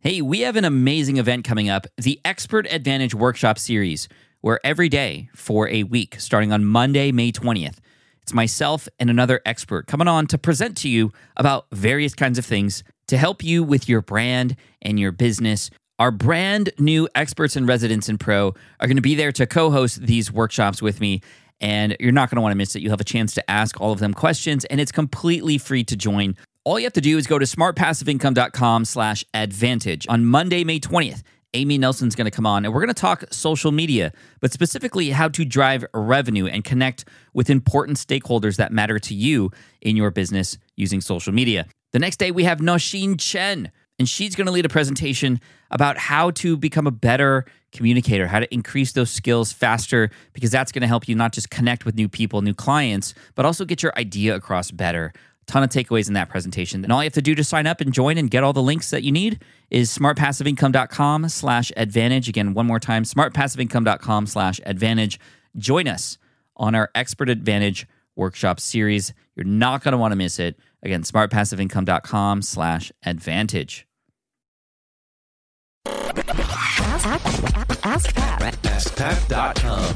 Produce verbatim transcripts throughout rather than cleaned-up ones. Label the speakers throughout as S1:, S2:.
S1: Hey, we have an amazing event coming up, the Expert Advantage Workshop Series, where every day for a week, starting on Monday, May twentieth, it's myself and another expert coming on to present to you about various kinds of things to help you with your brand and your business. Our brand new experts and residents in Pro are going to be there to co-host these workshops with me, and you're not going to want to miss it. You'll have a chance to ask all of them questions, and it's completely free to join. All you have to do is go to smartpassiveincome.com slash advantage. On Monday, May twentieth, Amy Nelson's going to come on, and we're going to talk social media, but specifically how to drive revenue and connect with important stakeholders that matter to you in your business using social media. The next day, we have Nosheen Chen, and she's going to lead a presentation about how to become a better communicator, how to increase those skills faster, because that's going to help you not just connect with new people, new clients, but also get your idea across better. Ton of takeaways in that presentation. And all you have to do to sign up and join and get all the links that you need is smartpassiveincome.com slash advantage. Again, one more time, smartpassiveincome.com slash advantage. Join us on our Expert Advantage Workshop Series. You're not going to want to miss it. Again, smartpassiveincome.com slash advantage.
S2: Ask, ask, ask Pat.
S3: ask pat dot com.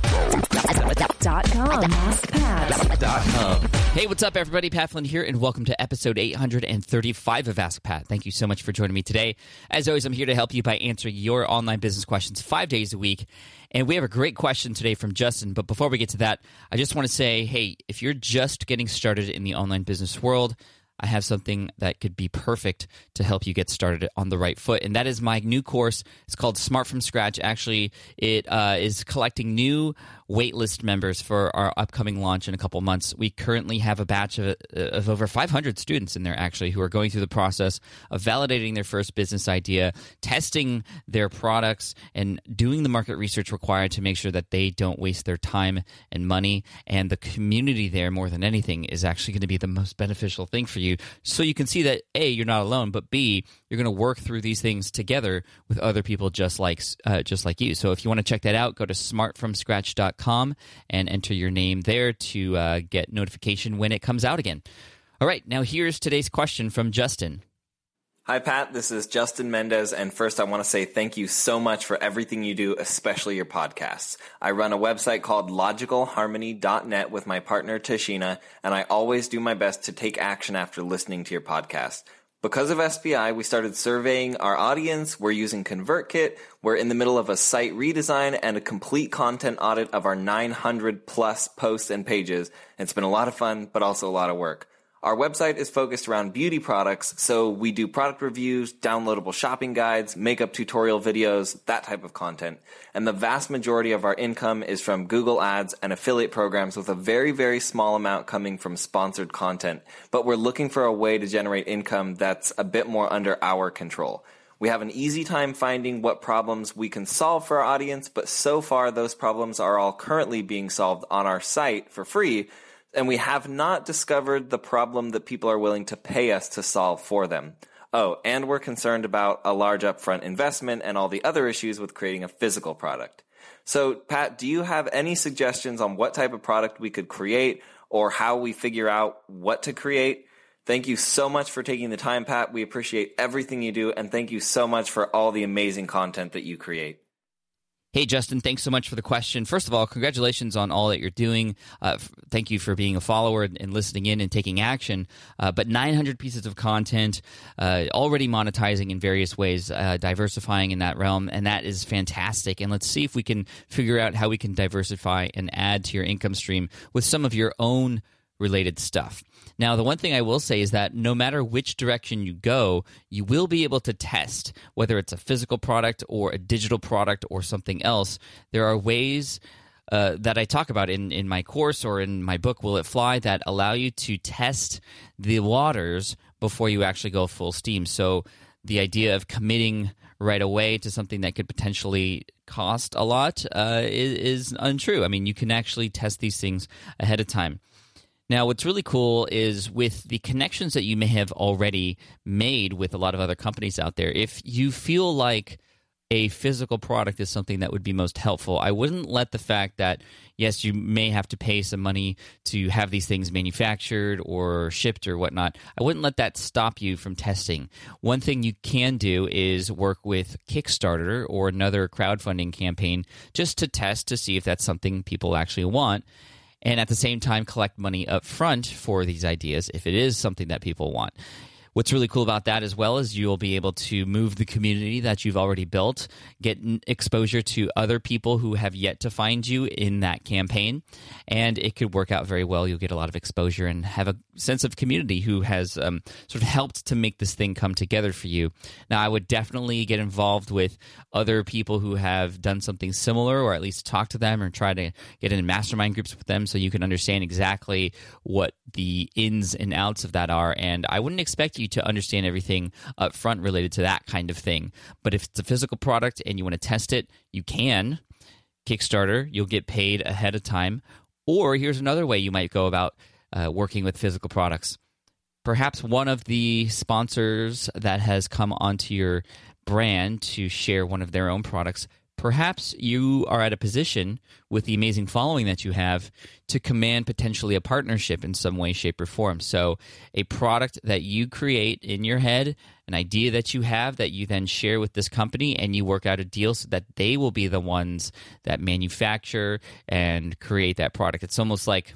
S2: Dot com. ask pat dot com.
S1: Hey, what's up, everybody? Pat Flynn here, and welcome to episode eight hundred thirty-five of Ask Pat. Thank you so much for joining me today. As always, I'm here to help you by answering your online business questions five days a week. And we have a great question today from Justin. But before we get to that, I just want to say, hey, if you're just getting started in the online business world, I have something that could be perfect to help you get started on the right foot, and that is my new course. It's called Smart from Scratch. Actually, it uh, is collecting new waitlist members for our upcoming launch in a couple months. We currently have a batch of, of over five hundred students in there, actually, who are going through the process of validating their first business idea, testing their products, and doing the market research required to make sure that they don't waste their time and money. And the community there, more than anything, is actually going to be the most beneficial thing for you. So you can see that, A, you're not alone, but B, you're going to work through these things together with other people just like uh, just like you. So if you want to check that out, go to smart from scratch dot com and enter your name there to uh, get notification when it comes out again. All right, now here's today's question from Justin.
S4: Hi, Pat. This is Justin Mendez, and first I want to say thank you so much for everything you do, especially your podcasts. I run a website called logical harmony dot net with my partner, Tashina, and I always do my best to take action after listening to your podcast. Because of S B I, we started surveying our audience. We're using ConvertKit. We're in the middle of a site redesign and a complete content audit of our nine hundred plus posts and pages. It's been a lot of fun, but also a lot of work. Our website is focused around beauty products, so we do product reviews, downloadable shopping guides, makeup tutorial videos, that type of content. And the vast majority of our income is from Google Ads and affiliate programs, with a very, very small amount coming from sponsored content. But we're looking for a way to generate income that's a bit more under our control. We have an easy time finding what problems we can solve for our audience, but so far those problems are all currently being solved on our site for free, and we have not discovered the problem that people are willing to pay us to solve for them. Oh, and we're concerned about a large upfront investment and all the other issues with creating a physical product. So, Pat, do you have any suggestions on what type of product we could create or how we figure out what to create? Thank you so much for taking the time, Pat. We appreciate everything you do, and thank you so much for all the amazing content that you create.
S1: Hey, Justin, thanks so much for the question. First of all, congratulations on all that you're doing. Uh, f- thank you for being a follower and, and listening in and taking action. Uh, but nine hundred pieces of content, uh, already monetizing in various ways, uh, diversifying in that realm, and that is fantastic. And let's see if we can figure out how we can diversify and add to your income stream with some of your own related stuff. Now, the one thing I will say is that no matter which direction you go, you will be able to test whether it's a physical product or a digital product or something else. There are ways uh, that I talk about in, in my course or in my book, Will It Fly, that allow you to test the waters before you actually go full steam. So the idea of committing right away to something that could potentially cost a lot uh, is, is untrue. I mean, you can actually test these things ahead of time. Now, what's really cool is with the connections that you may have already made with a lot of other companies out there, if you feel like a physical product is something that would be most helpful. I wouldn't let the fact that, yes, you may have to pay some money to have these things manufactured or shipped or whatnot, I wouldn't let that stop you from testing. One thing you can do is work with Kickstarter or another crowdfunding campaign just to test to see if that's something people actually want, and at the same time collect money up front for these ideas if it is something that people want. What's really cool about that as well is you'll be able to move the community that you've already built, get exposure to other people who have yet to find you in that campaign, and it could work out very well. You'll get a lot of exposure and have a sense of community who has um, sort of helped to make this thing come together for you. Now, I would definitely get involved with other people who have done something similar, or at least talk to them or try to get in mastermind groups with them so you can understand exactly what the ins and outs of that are. And I wouldn't expect you to understand everything up front related to that kind of thing. But if it's a physical product and you want to test it, you can. Kickstarter, you'll get paid ahead of time. Or here's another way you might go about uh, working with physical products. Perhaps one of the sponsors that has come onto your brand to share one of their own products, perhaps you are at a position with the amazing following that you have to command potentially a partnership in some way, shape, or form. So a product that you create in your head, an idea that you have that you then share with this company, and you work out a deal so that they will be the ones that manufacture and create that product. It's almost like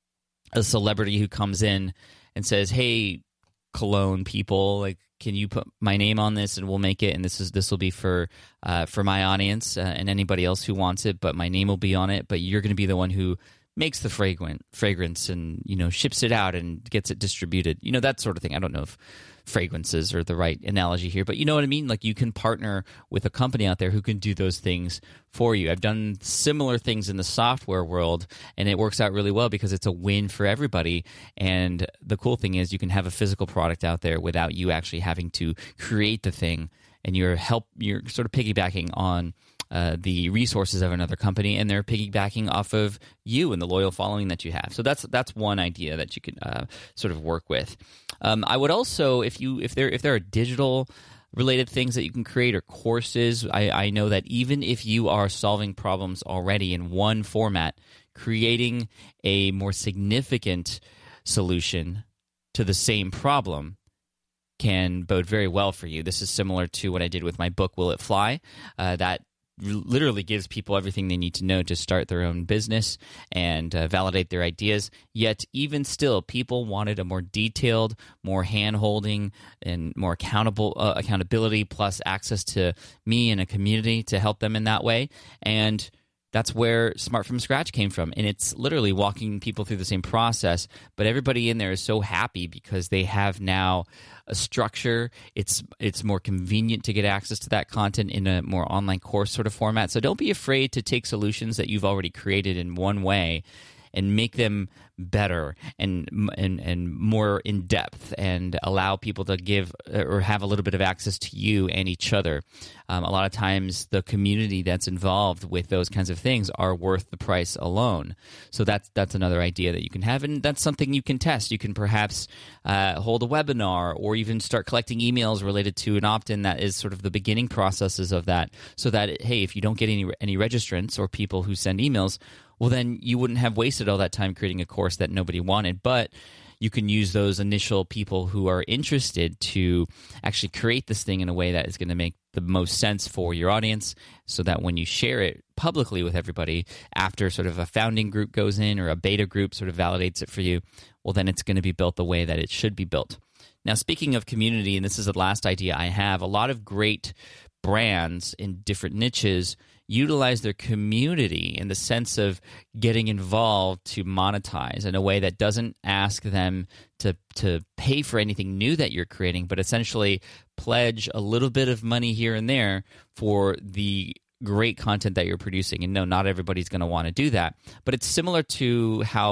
S1: a celebrity who comes in and says, hey, cologne people, like, can you put my name on this and we'll make it, and this is this will be for uh, for my audience uh, and anybody else who wants it, but my name will be on it, but you're going to be the one who makes the fragrant fragrance and, you know, ships it out and gets it distributed. You know, that sort of thing. I don't know if fragrances are the right analogy here, but you know what I mean? Like, you can partner with a company out there who can do those things for you. I've done similar things in the software world, and it works out really well because it's a win for everybody. And the cool thing is you can have a physical product out there without you actually having to create the thing, and you're help you're sort of piggybacking on Uh, the resources of another company, and they're piggybacking off of you and the loyal following that you have. So that's that's one idea that you could uh, sort of work with. Um, I would also, if you if there if there are digital related things that you can create or courses, I, I know that even if you are solving problems already in one format, creating a more significant solution to the same problem can bode very well for you. This is similar to what I did with my book, Will It Fly? Uh, that literally gives people everything they need to know to start their own business and uh, validate their ideas. Yet, even still, people wanted a more detailed, more hand-holding, and more accountable uh, accountability, plus access to me and a community to help them in that way. And that's where Smart From Scratch came from. And it's literally walking people through the same process, but everybody in there is so happy because they have now a structure. It's it's more convenient to get access to that content in a more online course sort of format. So don't be afraid to take solutions that you've already created in one way and make them better and and and more in depth, and allow people to give or have a little bit of access to you and each other. Um, a lot of times, the community that's involved with those kinds of things are worth the price alone. So that's that's another idea that you can have, and that's something you can test. You can perhaps uh, hold a webinar, or even start collecting emails related to an opt-in that is sort of the beginning processes of that, so that, hey, if you don't get any any registrants or people who send emails, well, then you wouldn't have wasted all that time creating a course that nobody wanted. But you can use those initial people who are interested to actually create this thing in a way that is going to make the most sense for your audience, so that when you share it publicly with everybody, after sort of a founding group goes in or a beta group sort of validates it for you, well, then it's going to be built the way that it should be built. Now, speaking of community, and this is the last idea I have, a lot of great brands in different niches utilize their community in the sense of getting involved to monetize in a way that doesn't ask them to to pay for anything new that you're creating, but essentially pledge a little bit of money here and there for the great content that you're producing. And no, not everybody's going to want to do that, but it's similar to how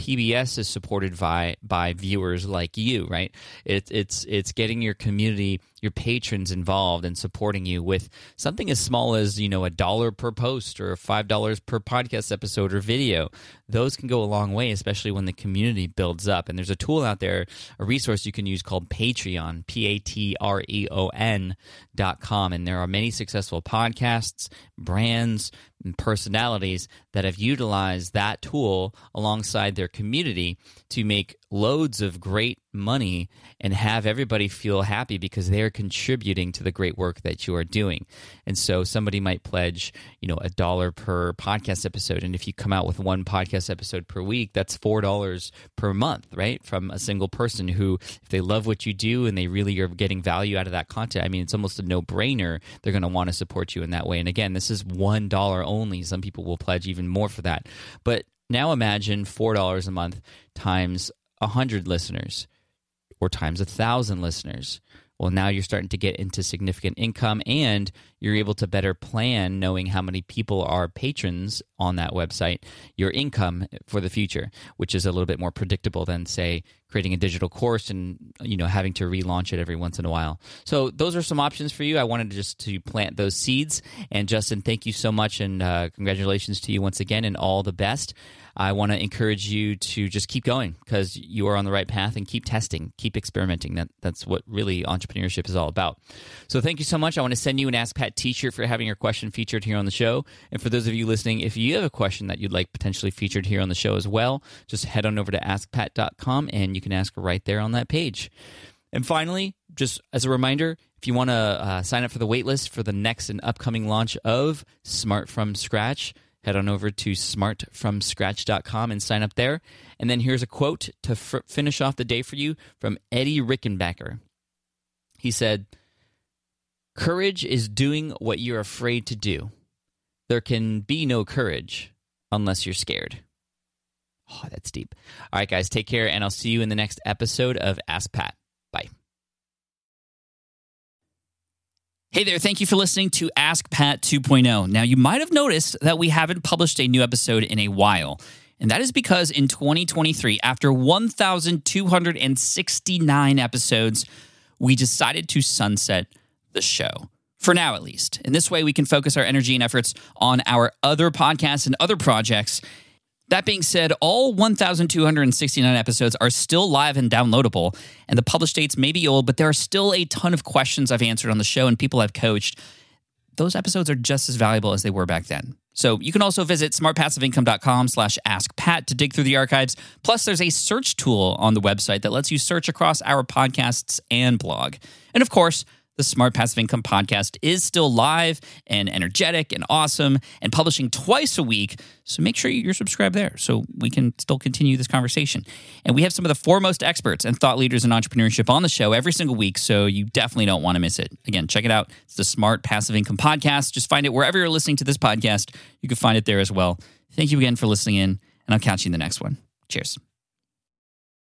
S1: P B S is supported by by viewers like you, right? It's it's it's getting your community, your patrons involved and supporting you with something as small as, you know, a dollar per post or five dollars per podcast episode or video. Those can go a long way, especially when the community builds up. And there's a tool out there, a resource you can use called Patreon, P A T R E O N dot com. And there are many successful podcasts, brands, and personalities that have utilized that tool alongside their community to make loads of great money and have everybody feel happy because they're contributing to the great work that you are doing. And so somebody might pledge, you know, a dollar per podcast episode. And if you come out with one podcast episode per week, that's four dollars per month, right? From a single person who, if they love what you do and they really are getting value out of that content, I mean, it's almost a no-brainer. They're going to want to support you in that way. And again, this is one dollar only. Some people will pledge even more for that. But now imagine four dollars a month times one hundred listeners or times one thousand listeners. Well, now you're starting to get into significant income and you're able to better plan, knowing how many people are patrons on that website, your income for the future, which is a little bit more predictable than, say, creating a digital course and, you know, having to relaunch it every once in a while. So those are some options for you. I wanted just to plant those seeds. And Justin, thank you so much, and uh, congratulations to you once again, and all the best. I want to encourage you to just keep going because you are on the right path, and keep testing, keep experimenting. That That's what really entrepreneurship is all about. So thank you so much. I want to send you an Ask Pat t-shirt for having your question featured here on the show. And for those of you listening, if you have a question that you'd like potentially featured here on the show as well, just head on over to ask pat dot com and you can ask right there on that page. And finally, just as a reminder, if you want to uh, sign up for the waitlist for the next and upcoming launch of Smart From Scratch, head on over to smart from scratch dot com and sign up there. And then here's a quote to f- finish off the day for you from Eddie Rickenbacker. He said, "Courage is doing what you're afraid to do. There can be no courage unless you're scared." Oh, that's deep. All right, guys, take care, and I'll see you in the next episode of Ask Pat. Bye. Hey there, thank you for listening to Ask Pat two point oh. Now, you might have noticed that we haven't published a new episode in a while, and that is because in twenty twenty-three, after one thousand two hundred sixty-nine episodes, we decided to sunset the show. For now, at least. In this way, we can focus our energy and efforts on our other podcasts and other projects. That being said, all one thousand two hundred sixty-nine episodes are still live and downloadable, and the published dates may be old, but there are still a ton of questions I've answered on the show and people I've coached. Those episodes are just as valuable as they were back then. So you can also visit smartpassiveincome.com slash askpat to dig through the archives. Plus, there's a search tool on the website that lets you search across our podcasts and blog. And of course, the Smart Passive Income podcast is still live and energetic and awesome and publishing twice a week. So make sure you're subscribed there so we can still continue this conversation. And we have some of the foremost experts and thought leaders in entrepreneurship on the show every single week, so you definitely don't want to miss it. Again, check it out. It's the Smart Passive Income podcast. Just find it wherever you're listening to this podcast. You can find it there as well. Thank you again for listening in, and I'll catch you in the next one. Cheers.